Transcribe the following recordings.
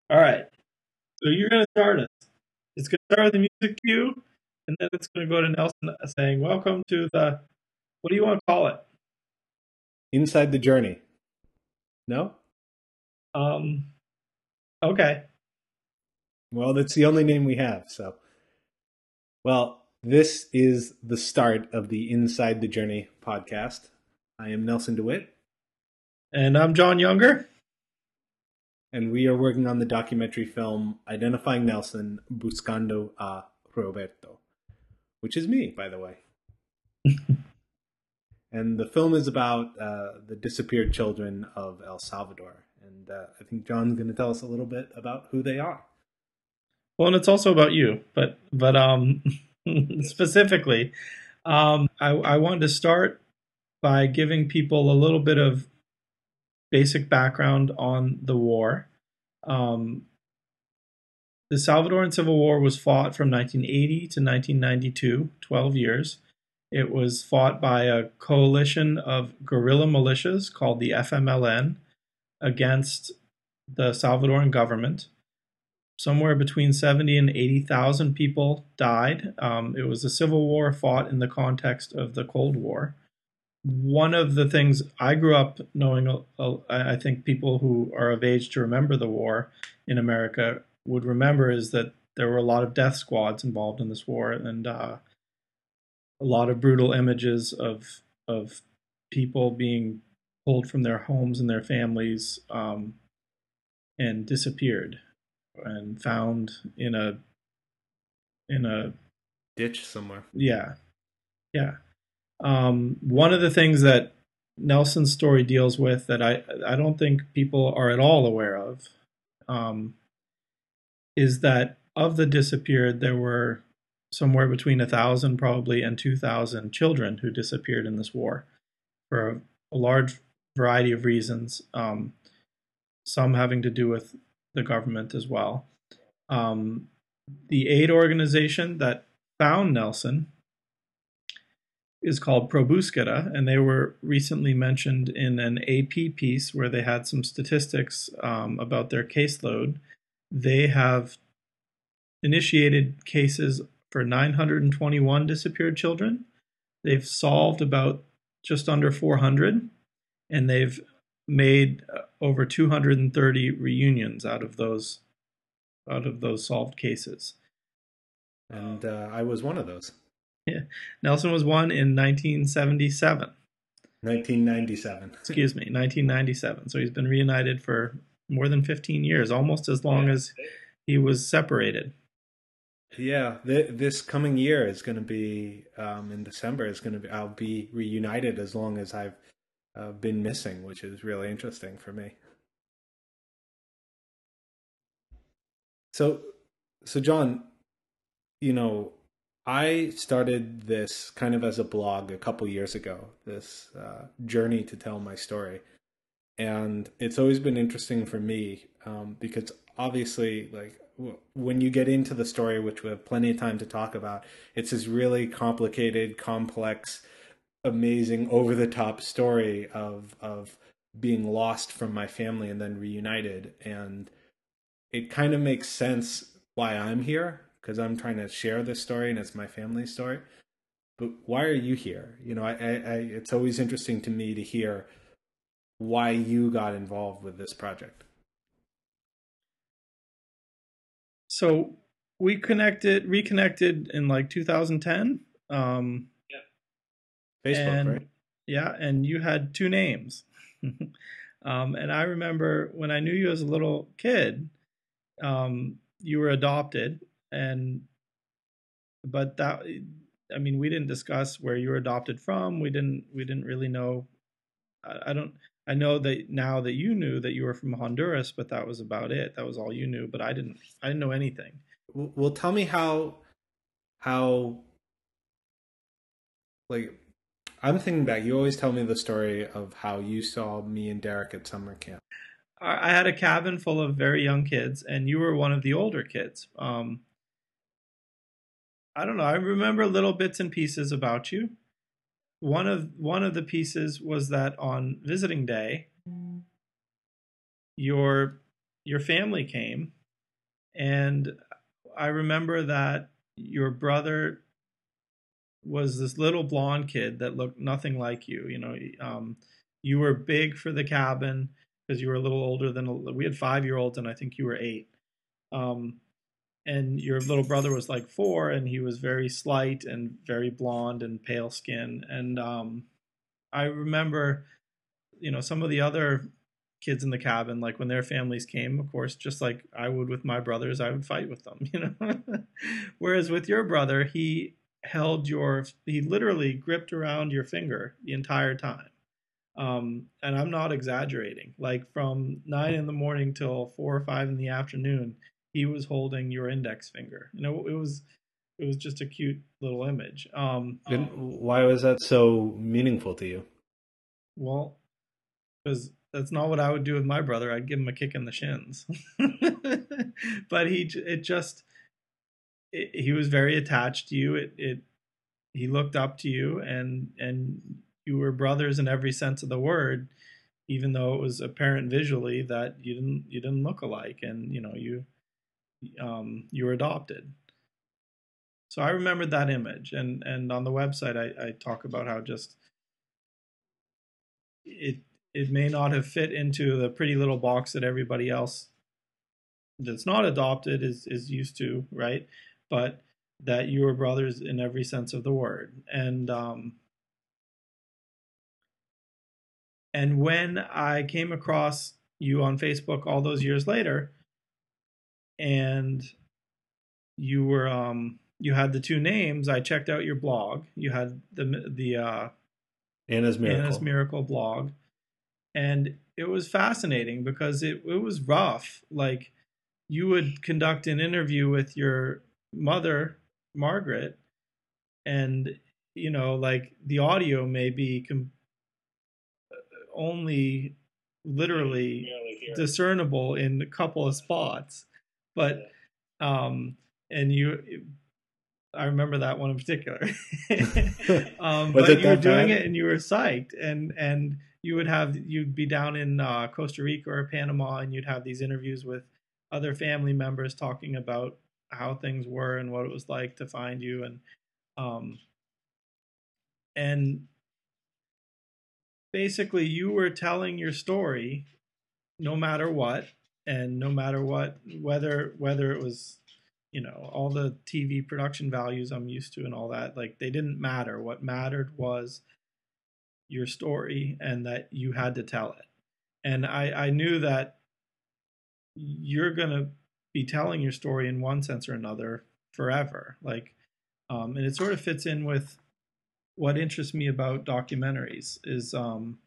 All right. So you're going to start us. It's going to start with the music cue, and then it's going to go to Nelson saying, "Welcome to the." What do you want to call it? Inside the Journey. No? Um. Okay. Well, that's the only name we have. So, well, this is the start of the Inside the Journey podcast. I am Nelson DeWitt, And I'm John Younger. and we are working on the documentary film Identifying Nelson, Buscando a Roberto, which is me, by the way. And the film is about the disappeared children of El Salvador. And I think John's going to tell us a little bit about who they are. Well, and it's also about you, but Yes. specifically, I wanted to start by giving people a little bit of basic background on the war. Um, the Salvadoran Civil War was fought from 1980 to 1992, 12 years. It was fought by a coalition of guerrilla militias called the FMLN against the Salvadoran government. Somewhere between 70 and 80,000 people died. It was a civil war fought in the context of the Cold War. One of the things I grew up knowing, I think people who are of age to remember the war in America would remember, is that there were a lot of death squads involved in this war, and a lot of brutal images of people being pulled from their homes and their families, and disappeared and found in a Ditch somewhere. yeah, yeah. One of the things that Nelson's story deals with that I don't think people are at all aware of, um, is that of the disappeared, there were somewhere between 1,000 probably and 2,000 children who disappeared in this war for a large variety of reasons, some having to do with the government as well. Um, the aid organization that found Nelson is called Probuscera, and they were recently mentioned in an AP piece where they had some statistics about their caseload. They have initiated cases for 921 disappeared children. They've solved about just under 400, and they've made over 230 reunions out of those solved cases. And I was one of those. Yeah. Nelson was one in 1977. 1997. Excuse me, 1997. So he's been reunited for more than 15 years, almost as long Yeah. as he was separated. Yeah, this coming year is going to be in December. Is going to be I'll be reunited as long as I've been missing, which is really interesting for me. So, so John, you know, I started this kind of as a blog a couple years ago. This journey to tell my story, and it's always been interesting for me because obviously like when you get into the story, which we have plenty of time to talk about, it's this really complicated, complex, amazing, over the top story of being lost from my family and then reunited. And it kind of makes sense why I'm here, because I'm trying to share this story and it's my family's story. But why are you here? It's always interesting to me to hear why you got involved with this project. So we reconnected in like 2010. Facebook, And right? yeah, and you had two names. And I remember when I knew you as a little kid, you were adopted, and but that, I mean, we didn't discuss where you were adopted from. We didn't really know. I don't. I know that now that you knew that you were from Honduras, but that was about it. That was all you knew. But I didn't. I didn't know anything. Well, tell me how like I'm thinking back. You always tell me the story of how you saw me and Derek at summer camp. I had a cabin full of very young kids, and you were one of the older kids. I don't know. I remember little bits and pieces about you. One of the pieces was that on visiting day, your your family came, and I remember that your brother was this little blonde kid that looked nothing like you. You were big for the cabin because you were a little older than we had 5 year olds, and I think you were 8. Um, and your little brother was like 4, and he was very slight and very blonde and pale skin. And I remember, some of the other kids in the cabin, like when their families came, of course, just like I would with my brothers, I would fight with them. Whereas with your brother, he literally gripped around your finger the entire time. And I'm not exaggerating. Like from 9 in the morning till 4 or 5 in the afternoon, he was holding your index finger. It was just a cute little image. And why was that so meaningful to you? Well, because that's not what I would do with my brother. I'd give him a kick in the shins. But he was very attached to you. He looked up to you, and you were brothers in every sense of the word, even though it was apparent visually that you didn't look alike, and you were adopted. So I remembered that image, and on the website I talk about how just it it may not have fit into the pretty little box that everybody else that's not adopted is used to, right? But that you were brothers in every sense of the word. And when I came across you on Facebook all those years later, and you had the two names, I checked out your blog. You had the Anna's Anna's Miracle. Miracle blog, and it was fascinating because it was rough. Like, you would conduct an interview with your mother, Margaret, and like the audio may be only literally discernible in a couple of spots, but and I remember that one in particular. Was But it you were that doing bad? it and you were psyched, and you'd be down in Costa Rica or Panama, and you'd have these interviews with other family members talking about how things were and what it was like to find you, um, and basically you were telling your story no matter what, and no matter what, whether it was all the TV production values I'm used to and all that, like, they didn't matter. What mattered was your story, and that you had to tell it. And I knew that you're gonna be telling your story in one sense or another forever. Like, and it sort of fits in with what interests me about documentaries is,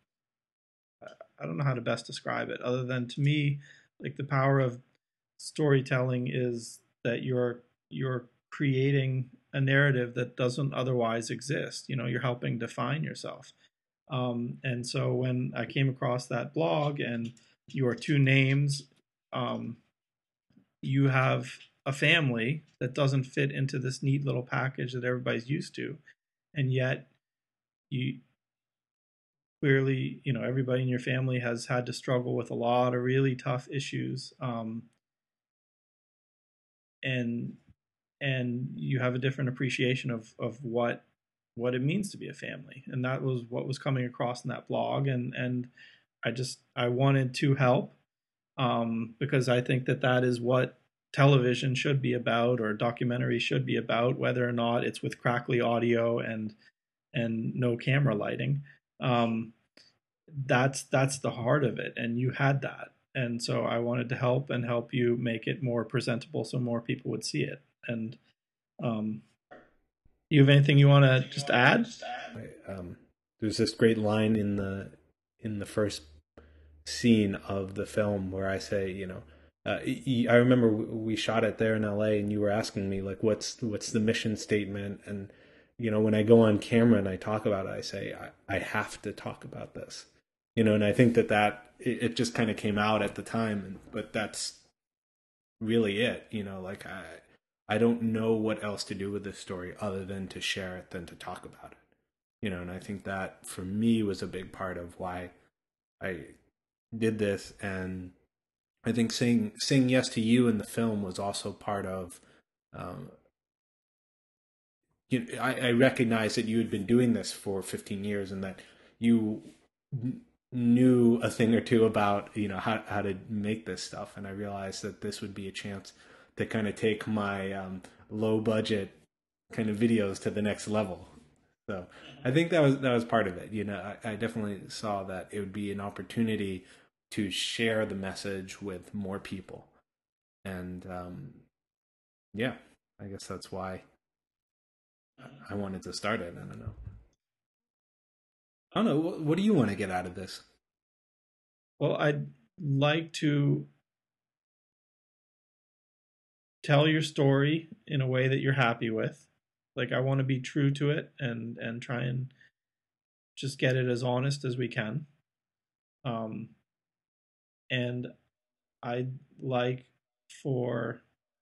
I don't know how to best describe it, other than, to me, like, the power of storytelling is that you're creating a narrative that doesn't otherwise exist. You're helping define yourself. And so when I came across that blog and your two names, um, you have a family that doesn't fit into this neat little package that everybody's used to, and yet you clearly, everybody in your family has had to struggle with a lot of really tough issues, and you have a different appreciation of what it means to be a family, and that was what was coming across in that blog, and I wanted to help, because I think that is what television should be about, or documentary should be about, whether or not it's with crackly audio and no camera lighting. Um, that's the heart of it, and you had that, and so I wanted to help you make it more presentable so more people would see it. And um, you have anything you want to just add? There's this great line in the first scene of the film where I say, I remember we shot it there in LA, and you were asking me like, what's the mission statement, and when I go on camera and I talk about it, I say I have to talk about this, and I think that it just kind of came out at the time, but that's really it, like I don't know what else to do with this story other than to share it, than to talk about it, and I think that for me was a big part of why I did this, and I think saying yes to you in the film was also part of. Um, I recognize that you had been doing this for 15 years and that you knew a thing or two about how to make this stuff, and I realized that this would be a chance to kind of take my low budget kind of videos to the next level. So I think that was part of it. I definitely saw that it would be an opportunity to share the message with more people, and yeah, I guess that's why I wanted to start it. I don't know. I don't know. What do you want to get out of this? Well, I'd like to tell your story in a way that you're happy with. Like I want to be true to it and try and just get it as honest as we can. Um, and I'd like for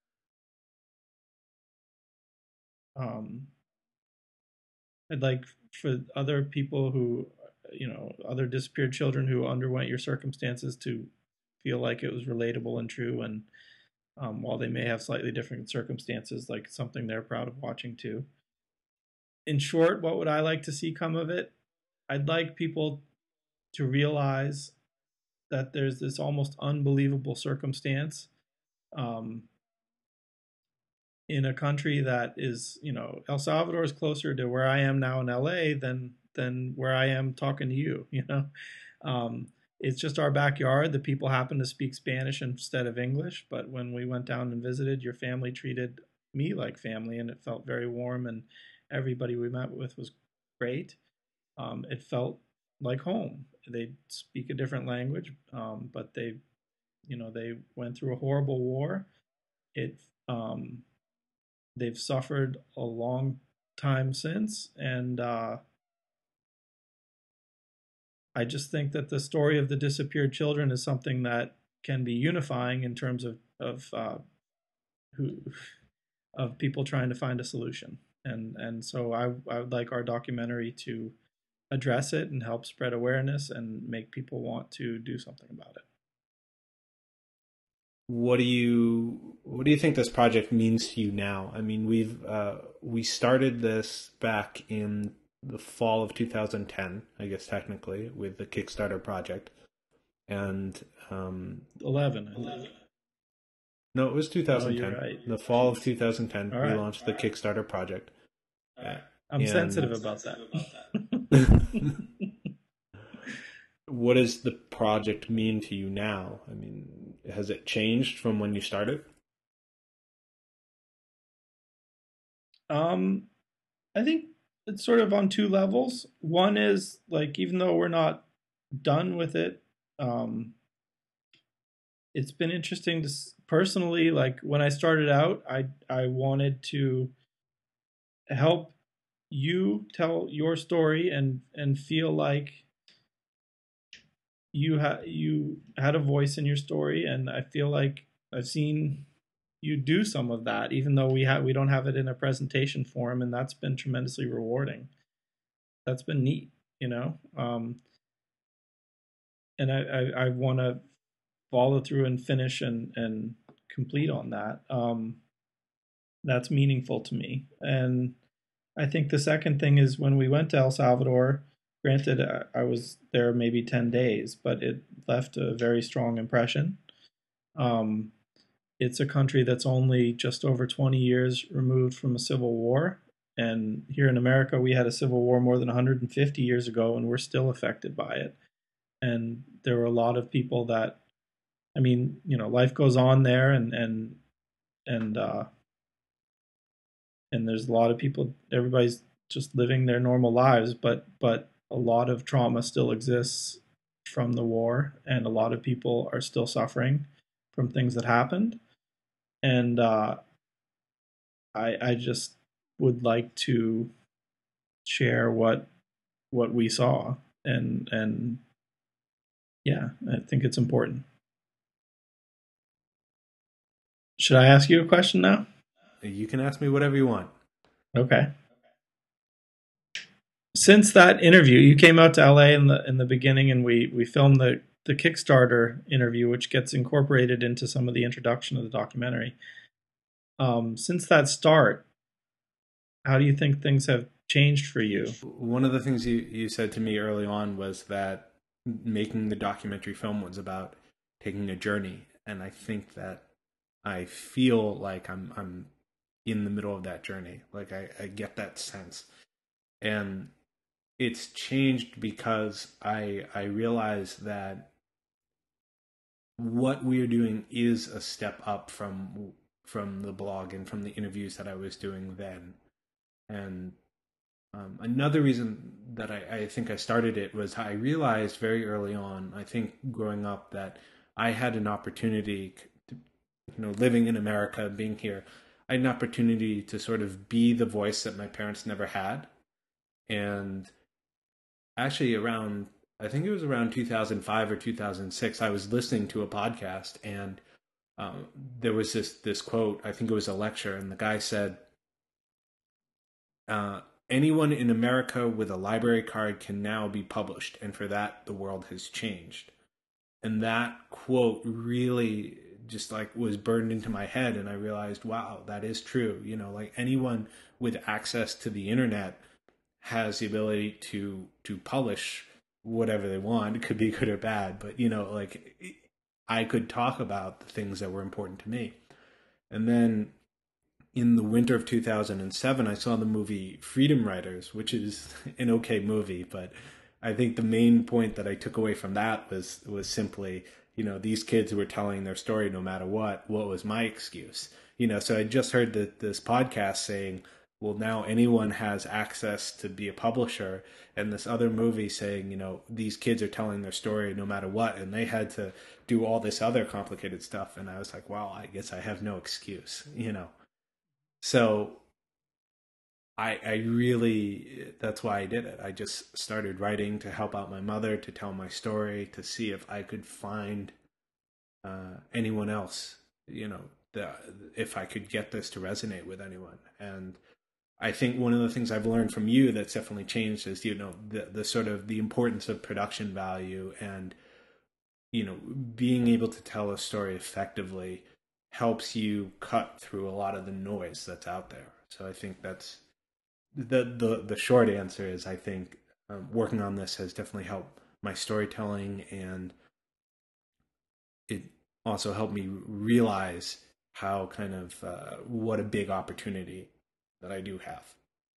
um, I'd like for other people who, other disappeared children who underwent your circumstances to feel like it was relatable and true. And while they may have slightly different circumstances, like something they're proud of watching too. In short, what would I like to see come of it? I'd like people to realize that there's this almost unbelievable circumstance um, in a country that is, El Salvador is closer to where I am now in LA than where I am talking to you. It's just our backyard. The people happen to speak Spanish instead of English, but when we went down and visited, your family treated me like family, and it felt very warm. And everybody we met with was great. It felt like home. They speak a different language, but they went through a horrible war. It they've suffered a long time since, and I just think that the story of the disappeared children is something that can be unifying in terms who of people trying to find a solution, and so I would like our documentary to address it and help spread awareness and make people want to do something about it. What do you think this project means to you now? I mean, we started this back in the fall of 2010, I guess technically, with the Kickstarter project, and 11, I think. no, it was Oh, you're 2010. right. The fall of 2010, All we right. launched the Kickstarter project, I'm sensitive and about that. what does the project mean to you now? I mean, has it changed from when you started? um, I think it's sort of on two levels. One is like, even though we're not done with it, um, it's been interesting to personally, like when I started out, I wanted to help you tell your story and feel like you had a voice in your story, and I feel like I've seen you do some of that, even though we don't have it in a presentation form, and that's been tremendously rewarding. That's been neat, you know. And I want to follow through and finish and complete on that. That's meaningful to me, and I think the second thing is when we went to El Salvador. Granted, I was there maybe 10 days, but it left a very strong impression. Um, it's a country that's only just over 20 years removed from a civil war. And here in America, we had a civil war more than 150 years ago, and we're still affected by it. And there were a lot of people that, I mean, life goes on there, and and there's a lot of people. Everybody's just living their normal lives, but a lot of trauma still exists from the war, and a lot of people are still suffering from things that happened. And I just would like to share what we saw, and yeah, I think it's important. Should I ask you a question now? You can ask me whatever you want. Okay. Since that interview, you came out to LA in the beginning, and we filmed the Kickstarter interview, which gets incorporated into some of the introduction of the documentary. Since that start, how do you think things have changed for you? One of the things you said to me early on was that making the documentary film was about taking a journey, and I think that I feel like I'm in the middle of that journey. Like I get that sense, and it's changed because I realize that what we're doing is a step up from the blog and from the interviews that I was doing then. And another reason that I think I started it was I realized very early on, I think growing up, that I had an opportunity, to, living in America, being here, I had an opportunity to sort of be the voice that my parents never had. And actually, I think it was around 2005 or 2006, I was listening to a podcast, and there was this quote. I think it was a lecture, and the guy said, anyone in America with a library card can now be published, and for that, the world has changed. And that quote really just like was burned into my head, and I realized, wow, that is true. Like anyone with access to the internet has the ability to publish whatever they want. It could be good or bad, but like I could talk about the things that were important to me. And then in the winter of 2007, I saw the movie Freedom Writers, which is an okay movie, but I think the main point that I took away from that was simply, these kids were telling their story no matter what. What was my excuse? So I just heard this podcast saying, well, now anyone has access to be a publisher, and this other movie saying, these kids are telling their story no matter what, and they had to do all this other complicated stuff. And I was like, well, I guess I have no excuse. So I really, that's why I did it. I just started writing to help out my mother, to tell my story, to see if I could find anyone else, if I could get this to resonate with anyone. And I think one of the things I've learned from you that's definitely changed is, the sort of the importance of production value, and, being able to tell a story effectively helps you cut through a lot of the noise that's out there. So I think that's the short answer is, I think working on this has definitely helped my storytelling, and it also helped me realize how kind of what a big opportunity that I do have.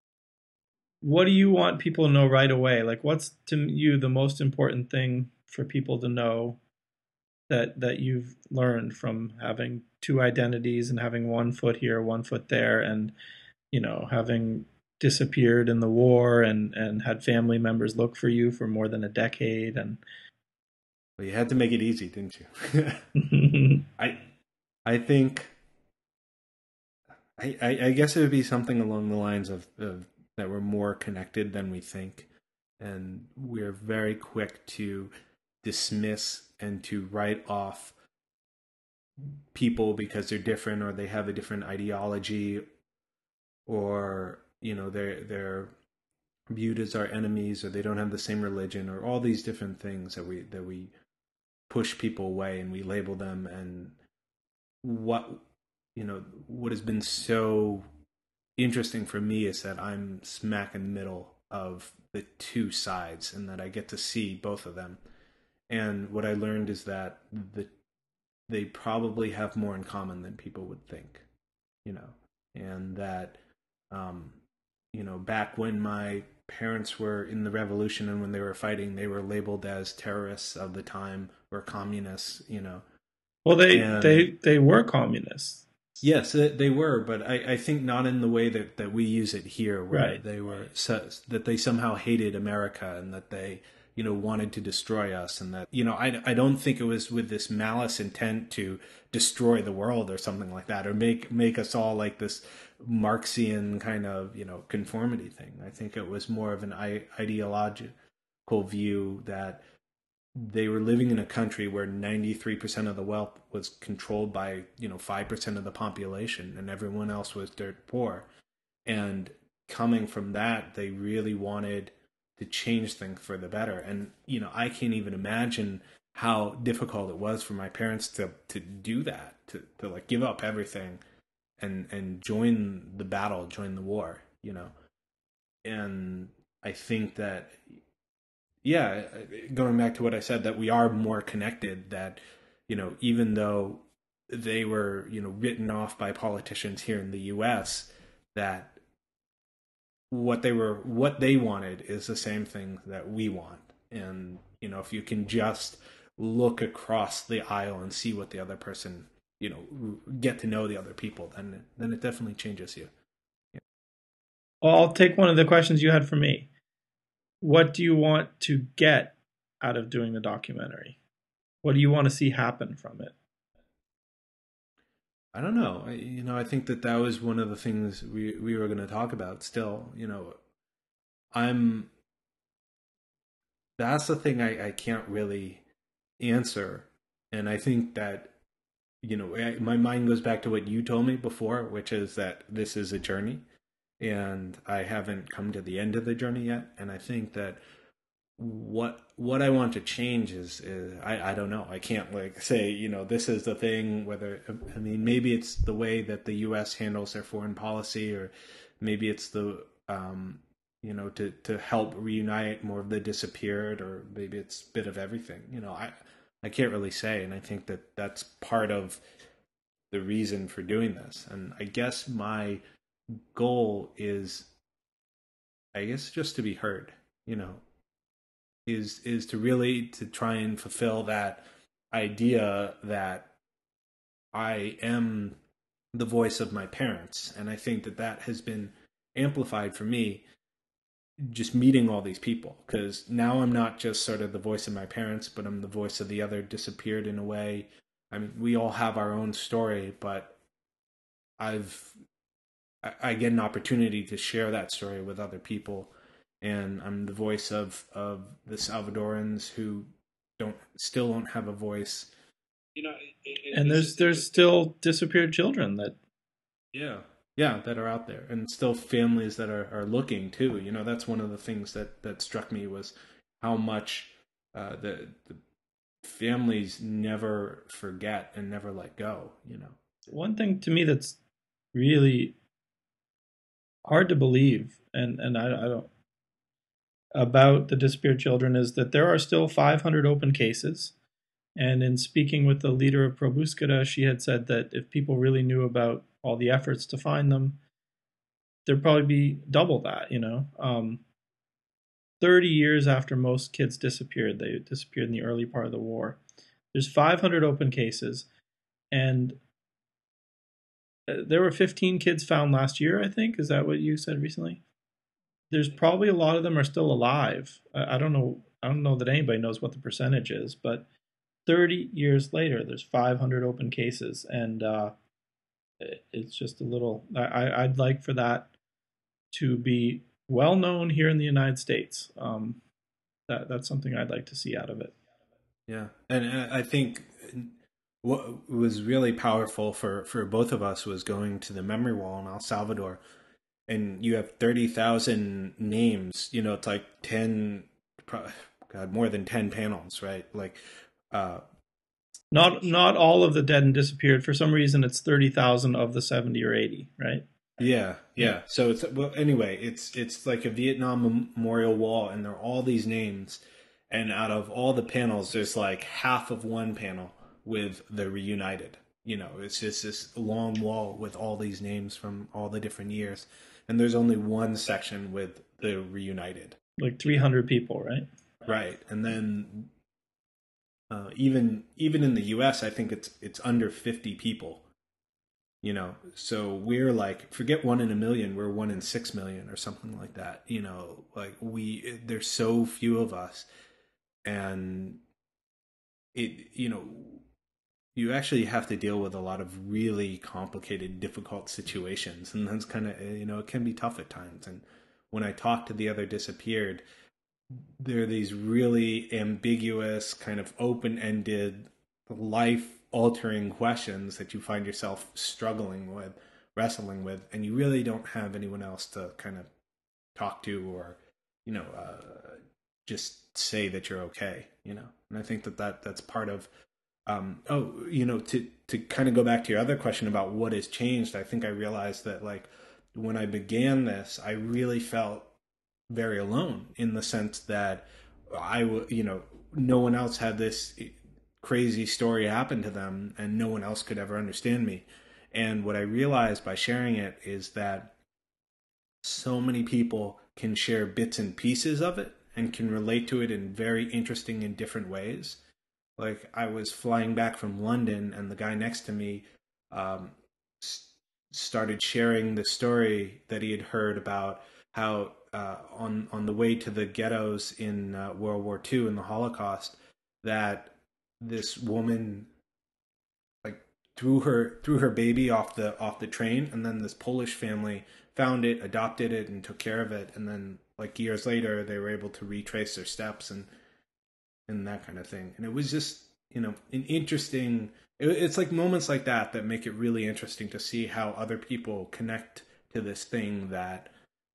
What do you want people to know right away? Like, what's to you the most important thing for people to know that you've learned from having two identities and having one foot here, one foot there, and having disappeared in the war and had family members look for you for more than a decade? And well, you had to make it easy, didn't you? I think I guess it would be something along the lines of that we're more connected than we think, and we're very quick to dismiss and to write off people because they're different, or they have a different ideology, or they're viewed as our enemies, or they don't have the same religion, or all these different things that we push people away, and we label them. And what has been so interesting for me is that I'm smack in the middle of the two sides, and that I get to see both of them. And what I learned is that they probably have more in common than people would think, and that, back when my parents were in the revolution and when they were fighting, they were labeled as terrorists of the time, or communists. Well, they were communists. Yes, they were, but I think not in the way that we use it here, where Right. they were that they somehow hated America, and that they wanted to destroy us, and that I don't think it was with this malice intent to destroy the world or something like that, or make us all like this Marxian kind of conformity thing. I think it was more of an ideological view that they were living in a country where 93% of the wealth was controlled by 5% of the population, and everyone else was dirt poor. And coming from that, they really wanted to change things for the better. And I can't even imagine how difficult it was for my parents to do that, to like give up everything and join the battle, join the war, you know. And I think that, yeah, going back to what I said, that we are more connected, that, you know, even though they were, you know, written off by politicians here in the US, that what they wanted is the same thing that we want. And, you know, if you can just look across the aisle and see what the other person, you know, get to know the other people, then it definitely changes you. Yeah. Well, I'll take one of the questions you had for me. What do you want to get out of doing the documentary? What do you want to see happen from it? I don't know. You know, I think that was one of the things we were going to talk about. Still, you know, I'm that's the thing I can't really answer, and I think that, you know, my mind goes back to what you told me before, which is that this is a journey, and I haven't come to the end of the journey yet. And I think that what I want to change is I don't know. I can't like say, you know, this is the thing. Whether, I mean, maybe it's the way that the U.S. handles their foreign policy, or maybe it's the you know, to help reunite more of the disappeared, or maybe it's a bit of everything. You know, I can't really say, and I think that that's part of the reason for doing this. And I guess my goal is, I guess, just to be heard. You know, is to really to try and fulfill that idea that I am the voice of my parents. And I think that that has been amplified for me just meeting all these people, because now I'm not just sort of the voice of my parents, but I'm the voice of the other disappeared in a way. I mean, we all have our own story, but I've I get an opportunity to share that story with other people, and I'm the voice of the Salvadorans who don't have a voice. You know, And there's still disappeared children that, yeah, yeah, that are out there, and still families that are looking too. You know, that's one of the things that struck me, was how much the families never forget and never let go. You know, one thing to me that's really hard to believe, and I don't, about the disappeared children, is that there are still 500 open cases. And in speaking with the leader of Probuskara, she had said that if people really knew about all the efforts to find them, there'd probably be double that, you know. 30 years after most kids disappeared, they disappeared in the early part of the war. There's 500 open cases, and there were 15 kids found last year, I think. Is that what you said recently? There's probably a lot of them are still alive. I don't know. I don't know that anybody knows what the percentage is, but 30 years later, there's 500 open cases, and it's just a little. I'd like for that to be well known here in the United States. That's something I'd like to see out of it. yeah, and I think what was really powerful for both of us was going to the memory wall in El Salvador, and you have 30,000 names. You know, it's like 10, God, more than 10 panels, right? Like, uh, not all of the dead and disappeared. For some reason, it's 30,000 of the 70 or 80, right? yeah, yeah. So it's, well, anyway, it's like a Vietnam memorial wall, and there are all these names, and out of all the panels, there's like half of one panel with the reunited. You know, it's just this long wall with all these names from all the different years, and there's only one section with the reunited. Like 300 people, right? Right, and then even in the U.S., I think it's under 50 people. You know, so we're like, forget 1 in 1 million, we're 1 in 6 million or something like that. You know, like there's so few of us, and it, you know, you actually have to deal with a lot of really complicated, difficult situations, and that's kind of, you know, it can be tough at times. And when I talk to the other disappeared, there are these really ambiguous, kind of open-ended, life-altering questions that you find yourself struggling with, wrestling with, and you really don't have anyone else to kind of talk to, or, you know, just say that you're okay, you know. And I think that's part of to kind of go back to your other question about what has changed. I think I realized that, like, when I began this, I really felt very alone, in the sense that no one else had this crazy story happen to them, and no one else could ever understand me. And what I realized by sharing it is that so many people can share bits and pieces of it and can relate to it in very interesting and different ways. Like, I was flying back from London, and the guy next to me started sharing the story that he had heard about how on the way to the ghettos in World War II in the Holocaust, that this woman, like, threw her baby off the train, and then this Polish family found it, adopted it, and took care of it, and then, like, years later they were able to retrace their steps and that kind of thing. And it was just, an interesting, it's like moments like that make it really interesting to see how other people connect to this thing that,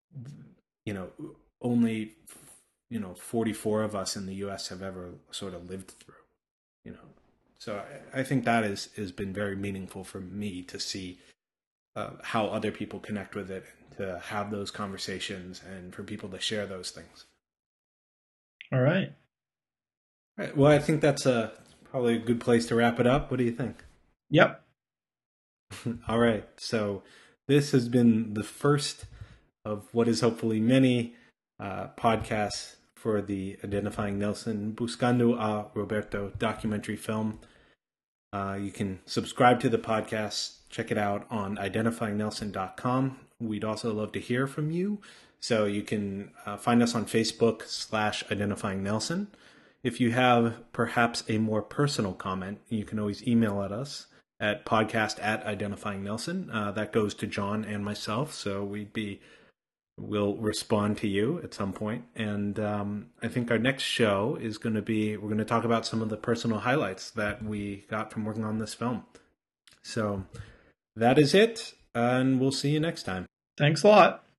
only 44 of us in the US have ever sort of lived through. So I think that has been very meaningful for me to see how other people connect with it, to have those conversations, and for people to share those things. All right. Right. Well, I think that's probably a good place to wrap it up. What do you think? Yep. All right. So this has been the first of what is hopefully many podcasts for the Identifying Nelson Buscando a Roberto documentary film. You can subscribe to the podcast. Check it out on identifyingnelson.com. We'd also love to hear from you. So you can find us on Facebook /IdentifyingNelson. If you have perhaps a more personal comment, you can always email at us at podcast@identifyingnelson. That goes to John and myself, so we'll respond to you at some point. And I think our next show is going to be, we're going to talk about some of the personal highlights that we got from working on this film. So that is it, and we'll see you next time. Thanks a lot.